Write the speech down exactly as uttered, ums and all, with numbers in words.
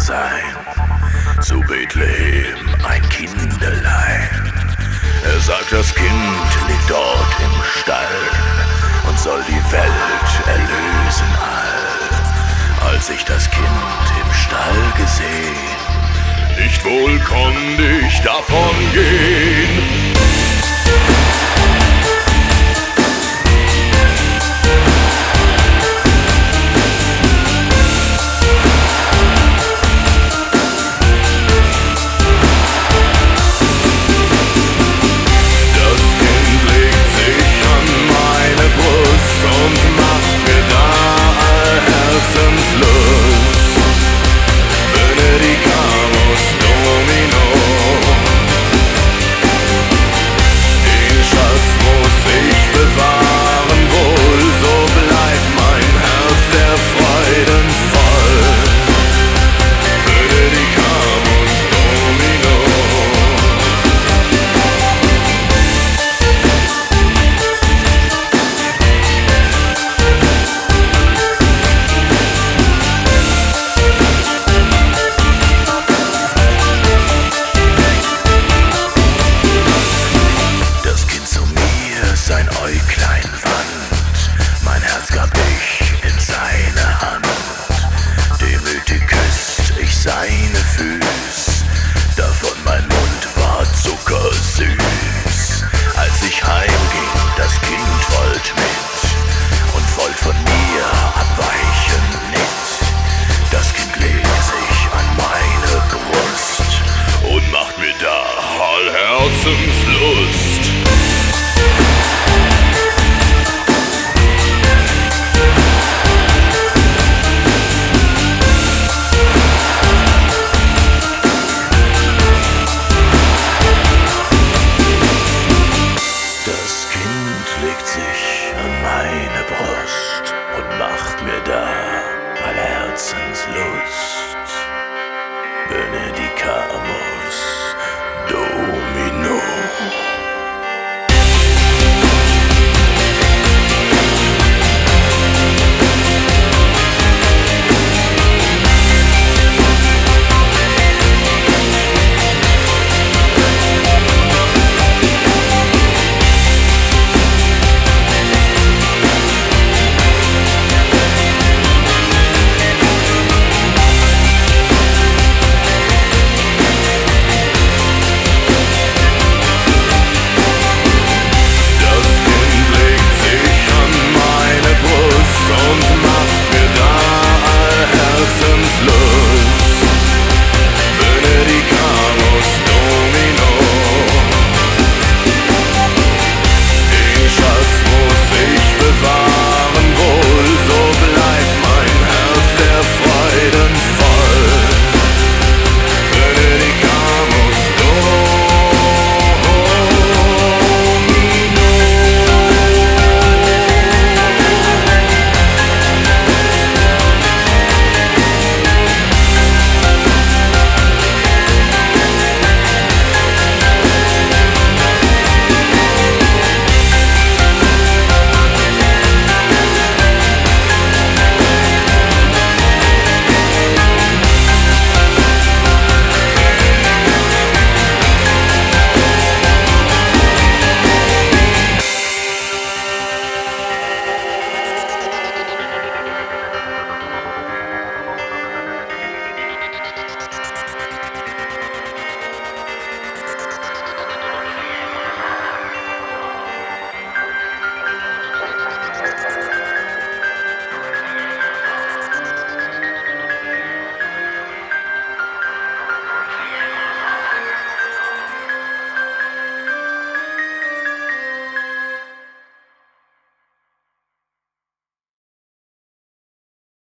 sein, zu Bethlehem ein Kinderlein. Er sagt, das Kind liegt dort im Stall und soll die Welt erlösen all. Als ich das Kind im Stall gesehen, nicht wohl konnt ich davon gehen. Sein Äuglein wand, mein Herz gab ich in seine Hand. Demütig küsst ich seine Füß, davon mein Mund war zuckersüß. Als ich heimging, das Kind wollt mit und wollt von mir abweichen nicht. Das Kind legt sich an meine Brust und macht mir da all Herzenslust. Legt sich an meine Brust und macht mir da all Herzenslust. Benedicamus.